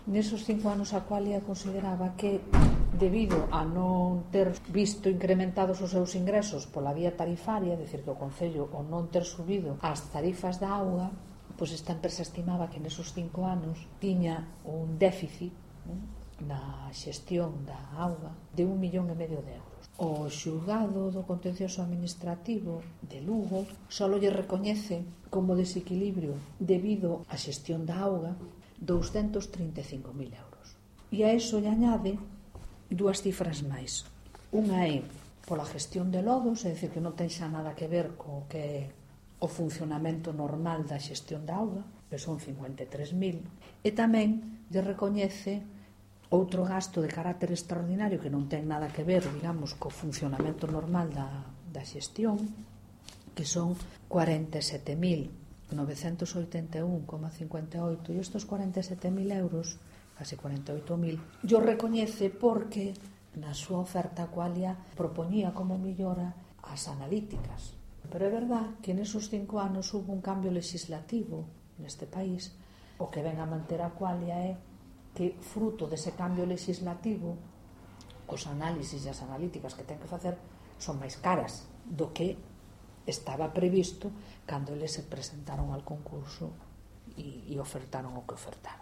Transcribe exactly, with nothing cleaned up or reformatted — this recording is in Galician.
Nesos cinco anos Aqualia consideraba que, debido a non ter visto incrementados os seus ingresos pola vía tarifaria, é dicir, que o Concello o non ter subido as tarifas da auga, pois esta empresa estimaba que nesos cinco anos tiña un déficit na xestión da auga de un millón e medio de euros. O xulgado do contencioso administrativo de Lugo só lle recoñece como desequilibrio debido á xestión da auga douscentos trinta e cinco mil euros. E a iso lle añade dúas cifras máis. Unha é pola gestión de lodos, é dicir, que non ten xa nada que ver co que é o funcionamento normal da xestión da auga, que son cincuenta e tres mil, e tamén lle recoñece outro gasto de carácter extraordinario que non ten nada que ver, digamos, co funcionamento normal da, da xestión, que son cuarenta e sete mil novecentos oitenta e un coma cincuenta e oito, e estes cuarenta e sete mil euros, casi cuarenta e oito mil, yo recoñece porque na súa oferta Aqualia propoñía como millora as analíticas. Pero é verdad que nesos cinco anos hubo un cambio legislativo neste país. O que ven a manter Aqualia é que, fruto dese cambio legislativo, os análisis e as analíticas que ten que facer son máis caras do que estaba previsto cando eles se presentaron ao concurso e, e ofertaron o que ofertaron.